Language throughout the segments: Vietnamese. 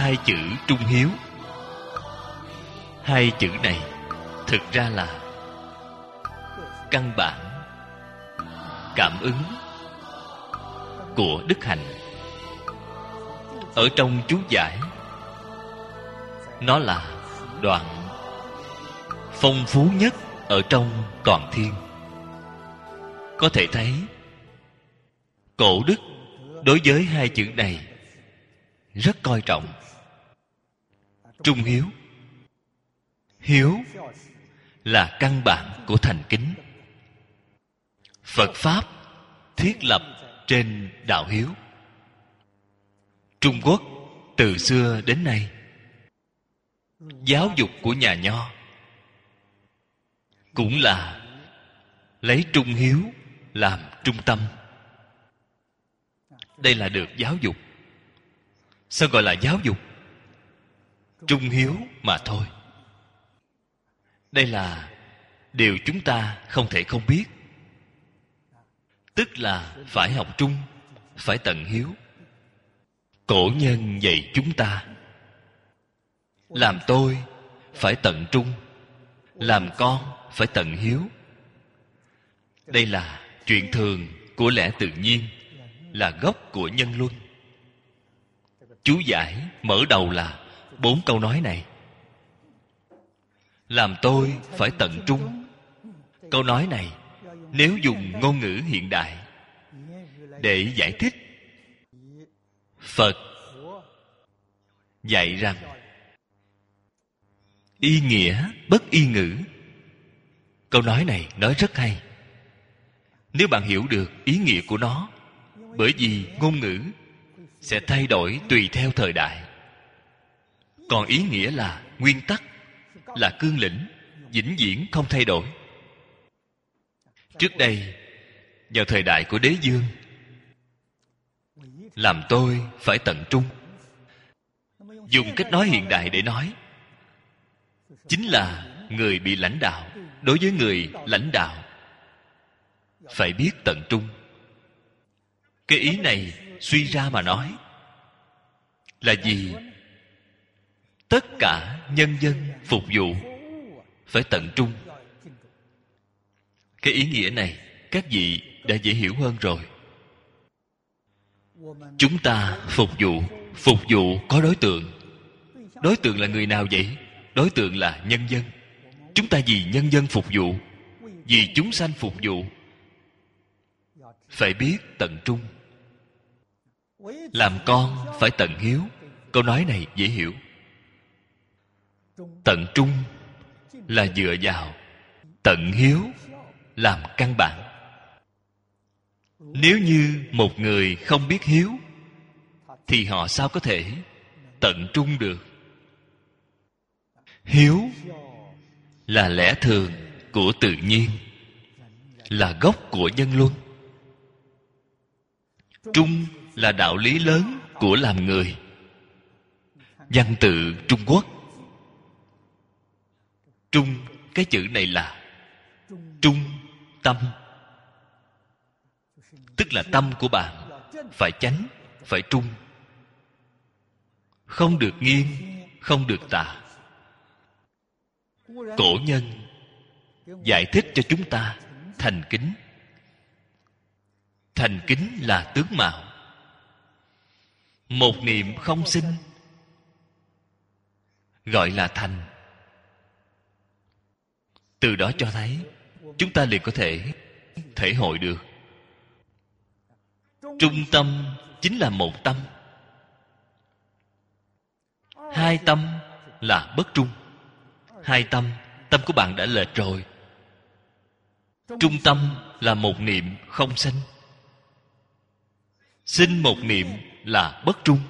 hai chữ trung hiếu. Hai chữ này thực ra là căn bản cảm ứng của đức hạnh. Ở trong chú giải, nó là đoạn phong phú nhất ở trong toàn thiên. Có thể thấy cổ đức đối với hai chữ này rất coi trọng. Trung hiếu, hiếu là căn bản của thành kính. Phật Pháp thiết lập trên đạo hiếu. Trung Quốc từ xưa đến nay, giáo dục của nhà Nho cũng là lấy trung hiếu làm trung tâm. Đây là được giáo dục. Sao gọi là giáo dục? Trung hiếu mà thôi. Đây là điều chúng ta không thể không biết. Tức là phải học trung, phải tận hiếu. Cổ nhân dạy chúng ta: làm tôi phải tận trung, làm con phải tận hiếu. Đây là chuyện thường của lẽ tự nhiên, là gốc của nhân luân. Chú giải mở đầu là 4 câu nói này. Làm tôi phải tận trung. Câu nói này nếu dùng ngôn ngữ hiện đại để giải thích, Phật dạy rằng y nghĩa bất y ngữ. Câu nói này nói rất hay. Nếu bạn hiểu được ý nghĩa của nó, bởi vì ngôn ngữ sẽ thay đổi tùy theo thời đại. Còn ý nghĩa là nguyên tắc, là cương lĩnh, vĩnh viễn không thay đổi. Trước đây, vào thời đại của Đế Dương, làm tôi phải tận trung. Dùng cách nói hiện đại để nói, chính là người bị lãnh đạo đối với người lãnh đạo phải biết tận trung. Cái ý này suy ra mà nói là gì? Tất cả nhân dân phục vụ phải tận trung. Cái ý nghĩa này các vị đã dễ hiểu hơn rồi. Chúng ta phục vụ có đối tượng. Đối tượng là người nào vậy? Đối tượng là nhân dân. Chúng ta vì nhân dân phục vụ, vì chúng sanh phục vụ, phải biết tận trung. Làm con phải tận hiếu. Câu nói này dễ hiểu. Tận trung là dựa vào tận hiếu làm căn bản. Nếu như một người không biết hiếu thì họ sao có thể tận trung được? Hiếu là lẽ thường của tự nhiên, là gốc của nhân luân. Trung là đạo lý lớn của làm người. Văn tự Trung Quốc, trung, cái chữ này là trung tâm. Tức là tâm của bạn phải chánh, phải trung. Không được nghiêng, không được tà. Cổ nhân giải thích cho chúng ta thành kính. Thành kính là tướng mạo. Một niệm không sinh gọi là thành. Từ đó cho thấy chúng ta liền có thể thể hội được trung tâm chính là một tâm. Hai tâm là bất trung. Hai tâm, tâm của bạn đã lệch rồi. Trung tâm là một niệm không sanh. Sinh một niệm là bất trung.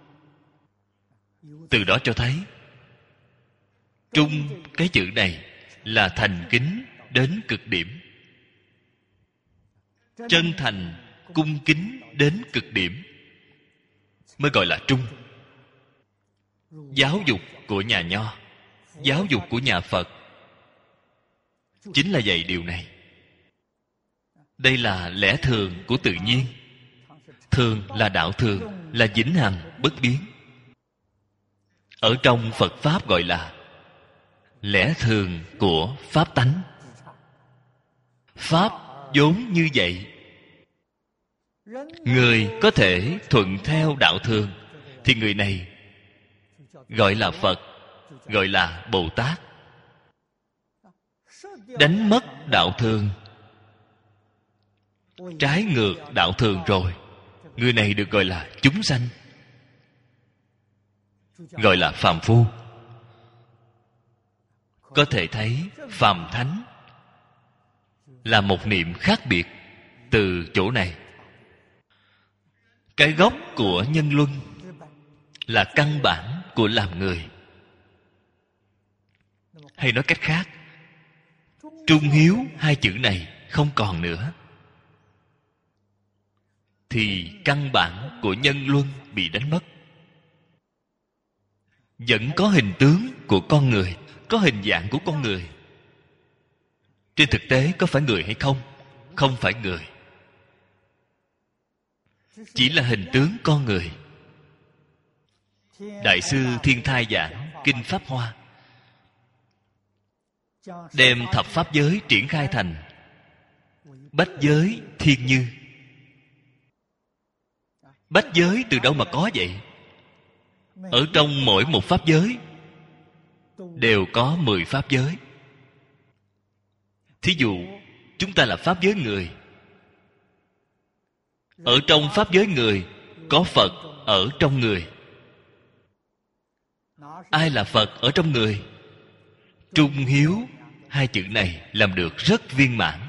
Từ đó cho thấy trung, cái chữ này là thành kính đến cực điểm. Chân thành, cung kính đến cực điểm mới gọi là trung. Giáo dục của nhà Nho, giáo dục của nhà Phật chính là dạy điều này. Đây là lẽ thường của tự nhiên. Thường là đạo thường, là vĩnh hằng bất biến. Ở trong Phật Pháp gọi là lẽ thường của Pháp tánh. Pháp vốn như vậy. Người có thể thuận theo đạo thường thì người này gọi là Phật, gọi là Bồ Tát. Đánh mất đạo thường, trái ngược đạo thường rồi, người này được gọi là chúng sanh, gọi là phàm phu. Có thể thấy phàm thánh là một niệm khác biệt từ chỗ này. Cái gốc của nhân luân là căn bản của làm người. Hay nói cách khác, trung hiếu hai chữ này không còn nữa, thì căn bản của nhân luân bị đánh mất. Vẫn có hình tướng của con người, có hình dạng của con người. Trên thực tế có phải người hay không? Không phải người, chỉ là hình tướng con người. Đại sư Thiên Thai giảng Kinh Pháp Hoa, đem thập pháp giới triển khai thành bách giới thiên như. Bách giới từ đâu mà có vậy? Ở trong mỗi một pháp giới đều có 10 pháp giới. Thí dụ chúng ta là pháp giới người, ở trong pháp giới người có Phật ở trong người. Ai là Phật ở trong người? Trung hiếu hai chữ này làm được rất viên mãn,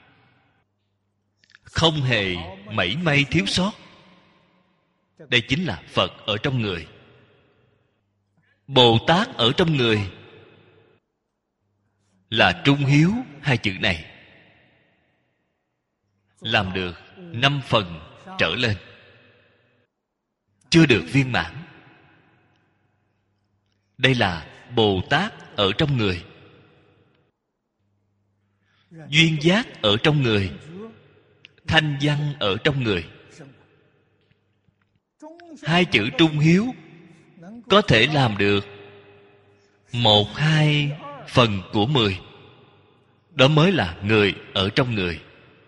không hề mảy may thiếu sót. Đây chính là Phật ở trong người. Bồ Tát ở trong người là trung hiếu hai chữ này, làm được 5 phần trở lên, chưa được viên mãn. Đây là Bồ Tát ở trong người. Duyên giác ở trong người, thanh văn ở trong người. Hai chữ trung hiếu có thể làm được 1-2 phần của 10. Đó mới là người ở trong người,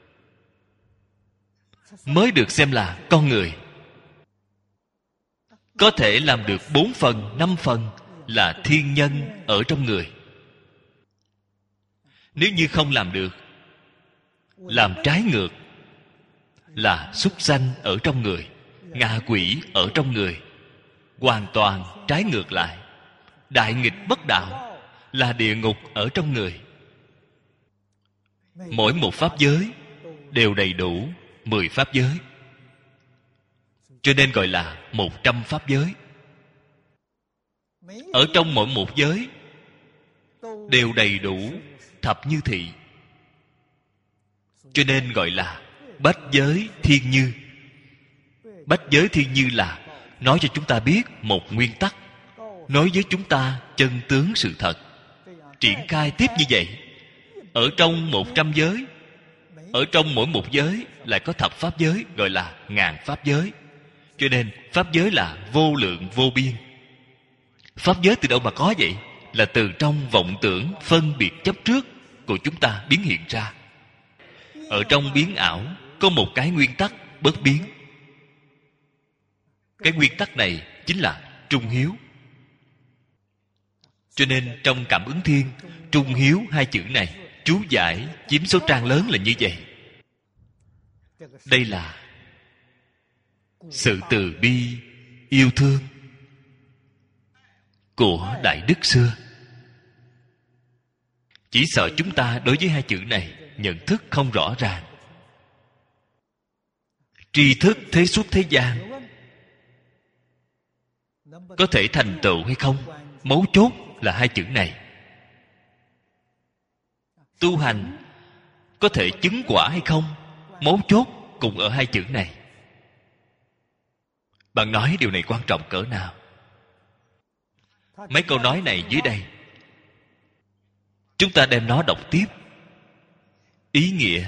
mới được xem là con người. Có thể làm được 4 phần, 5 phần là thiên nhân ở trong người. Nếu như không làm được, làm trái ngược, là súc sanh ở trong người, ngạ quỷ ở trong người, hoàn toàn trái ngược lại. Đại nghịch bất đạo là địa ngục ở trong người. Mỗi một pháp giới đều đầy đủ 10 pháp giới, cho nên gọi là 100 pháp giới. Ở trong mỗi một giới đều đầy đủ thập như thị, cho nên gọi là bách giới thiên như. Bách giới thiên như là nói cho chúng ta biết một nguyên tắc, nói với chúng ta chân tướng sự thật. Triển khai tiếp như vậy, ở trong 100 giới, ở trong mỗi một giới lại có thập pháp giới, gọi là ngàn pháp giới. Cho nên pháp giới là vô lượng vô biên. Pháp giới từ đâu mà có vậy? Là từ trong vọng tưởng phân biệt chấp trước của chúng ta biến hiện ra. Ở trong biến ảo có một cái nguyên tắc bất biến. Cái nguyên tắc này chính là trung hiếu. Cho nên trong Cảm Ứng Thiên, trung hiếu hai chữ này chú giải chiếm số trang lớn là như vậy. Đây là sự từ bi yêu thương của Đại Đức xưa. Chỉ sợ chúng ta đối với hai chữ này nhận thức không rõ ràng. Tri thức thế xuất thế gian có thể thành tựu hay không, mấu chốt là hai chữ này. Tu hành có thể chứng quả hay không, mấu chốt cũng ở hai chữ này. Bạn nói điều này quan trọng cỡ nào? Mấy câu nói này dưới đây, chúng ta đem nó đọc tiếp. Ý nghĩa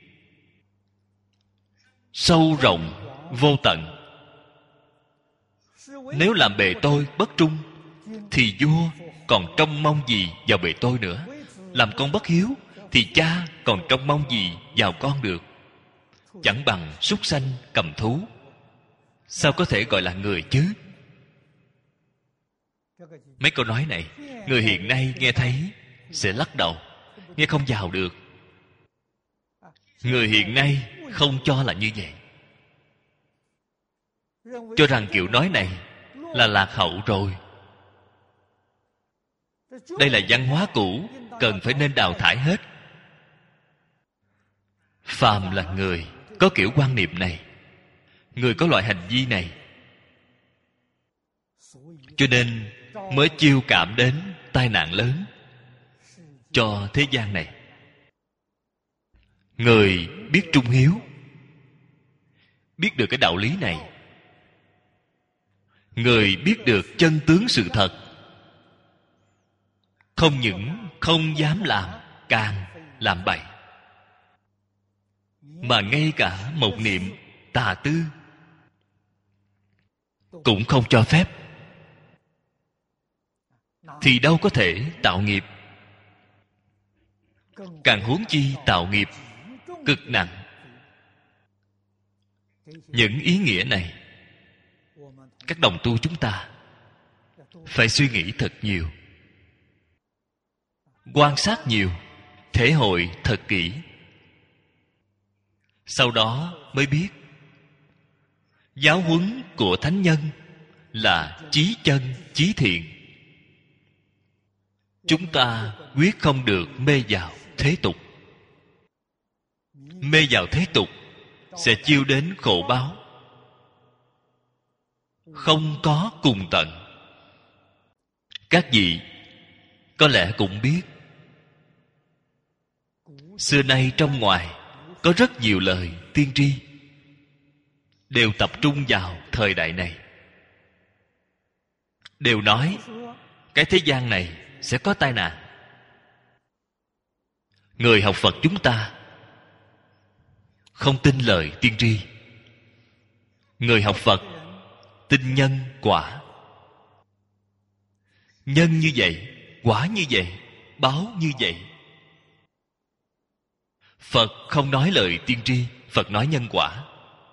sâu rộng vô tận. Nếu làm bề tôi bất trung, thì vua còn trông mong gì vào bề tôi nữa. Làm con bất hiếu thì cha còn trông mong gì vào con được. Chẳng bằng súc sanh cầm thú. Sao có thể gọi là người chứ? Mấy câu nói này người hiện nay nghe thấy sẽ lắc đầu, nghe không vào được. Người hiện nay không cho là như vậy, cho rằng kiểu nói này là lạc hậu rồi. Đây là văn hóa cũ, cần phải nên đào thải hết. Phàm là người có kiểu quan niệm này, người có loại hành vi này, cho nên mới chiêu cảm đến tai nạn lớn cho thế gian này. Người biết trung hiếu, biết được cái đạo lý này, người biết được chân tướng sự thật, không những không dám làm, càng làm bậy, mà ngay cả một niệm tà tư cũng không cho phép, thì đâu có thể tạo nghiệp. Càng huống chi tạo nghiệp cực nặng. Những ý nghĩa này các đồng tu chúng ta phải suy nghĩ thật nhiều, quan sát nhiều, thể hội thật kỹ, sau đó mới biết giáo huấn của thánh nhân là chí chân chí thiện. Chúng ta quyết không được mê vào thế tục. Mê vào thế tục sẽ chiêu đến khổ báo không có cùng tận. Các vị có lẽ cũng biết, xưa nay trong ngoài có rất nhiều lời tiên tri đều tập trung vào thời đại này, đều nói cái thế gian này sẽ có tai nạn. Người học Phật chúng ta không tin lời tiên tri. Người học Phật tin nhân quả. Nhân như vậy, quả như vậy, báo như vậy. Phật không nói lời tiên tri, Phật nói nhân quả.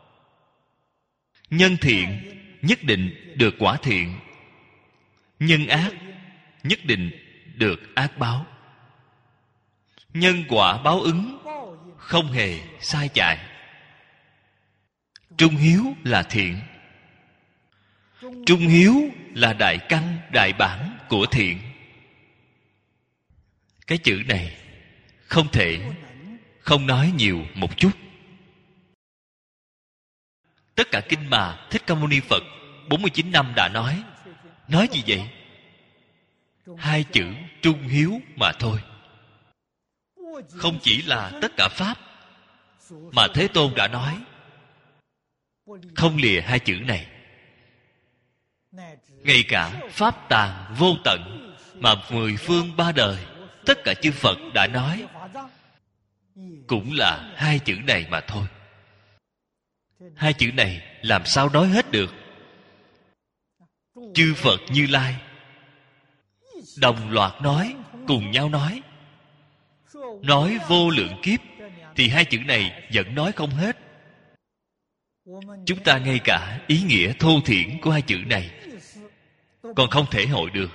Nhân thiện nhất định được quả thiện, nhân ác nhất định được ác báo. Nhân quả báo ứng không hề sai chạy. Trung hiếu là thiện. Trung hiếu là đại căn đại bản của thiện. Cái chữ này không thể không nói nhiều một chút. Tất cả kinh mà Thích Ca Mâu Ni Phật 49 năm đã nói. Nói gì vậy? Hai chữ trung hiếu mà thôi. Không chỉ là tất cả pháp mà Thế Tôn đã nói, không lìa hai chữ này. Ngay cả pháp tàng vô tận mà mười phương ba đời tất cả chư Phật đã nói, cũng là hai chữ này mà thôi. Hai chữ này làm sao nói hết được? Chư Phật Như Lai đồng loạt nói, cùng nhau nói vô lượng kiếp, thì hai chữ này vẫn nói không hết. Chúng ta ngay cả ý nghĩa thô thiển của hai chữ này còn không thể hội được,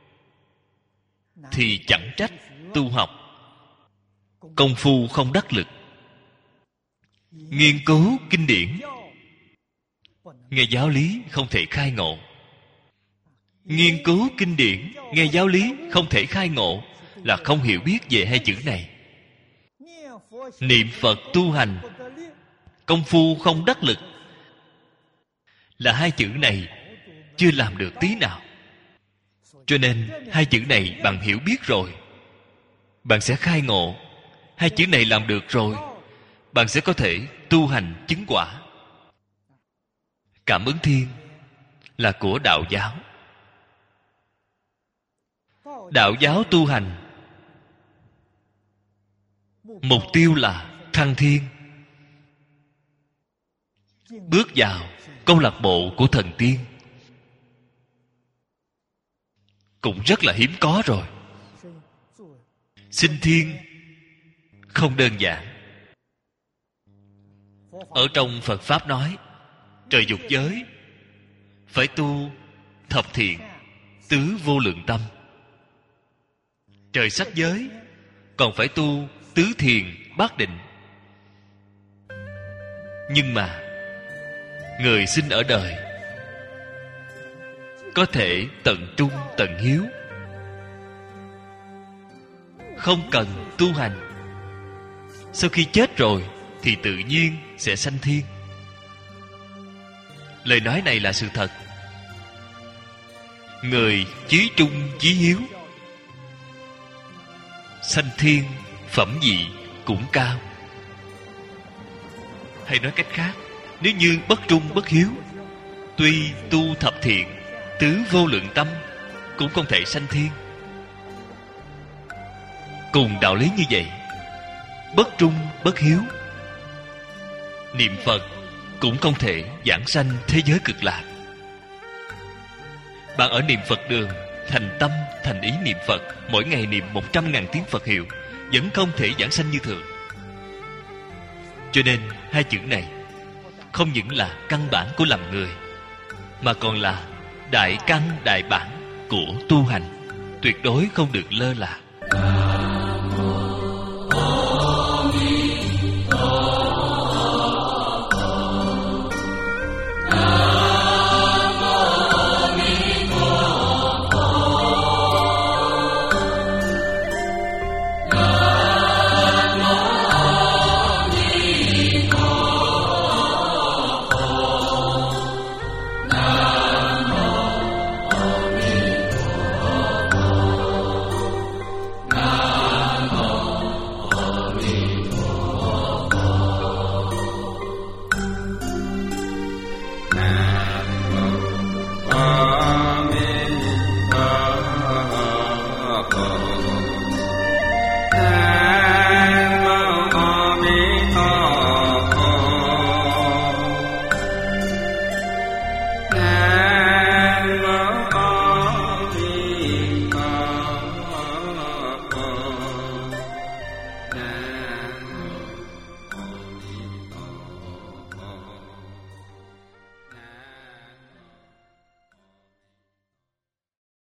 thì chẳng trách tu học công phu không đắc lực. Nghiên cứu kinh điển, nghe giáo lý không thể khai ngộ. Nghiên cứu kinh điển, nghe giáo lý không thể khai ngộ, là không hiểu biết về hai chữ này. Niệm Phật tu hành, công phu không đắc lực, là hai chữ này chưa làm được tí nào. Cho nên hai chữ này bạn hiểu biết rồi, bạn sẽ khai ngộ. Hai chữ này làm được rồi, bạn sẽ có thể tu hành chứng quả. Cảm ứng thiên là của đạo giáo. Đạo giáo tu hành mục tiêu là thăng thiên, bước vào câu lạc bộ của thần tiên. cũng rất là hiếm có rồi. Sinh thiên không đơn giản. Ở trong Phật Pháp nói, trời dục giới phải tu thập thiện tứ vô lượng tâm. Trời sắc giới còn phải tu tứ thiền bát định. Nhưng mà người sinh ở đời có thể tận trung tận hiếu, không cần tu hành. Sau khi chết rồi thì tự nhiên sẽ sanh thiên. Lời nói này là sự thật. Người chí trung chí hiếu, sanh thiên phẩm vị cũng cao. Hay nói cách khác, nếu như bất trung bất hiếu, tuy tu thập thiện tứ vô lượng tâm cũng không thể sanh thiên. Cùng đạo lý như vậy, bất trung bất hiếu, niệm Phật cũng không thể giảng sanh thế giới cực lạc. Bạn ở niệm Phật đường, thành tâm thành ý niệm Phật, mỗi ngày niệm 100.000 tiếng Phật hiệu, vẫn không thể giảng sanh như thường. Cho nên hai chữ này không những là căn bản của làm người, mà còn là đại căn đại bản của tu hành, tuyệt đối không được lơ là. Amen.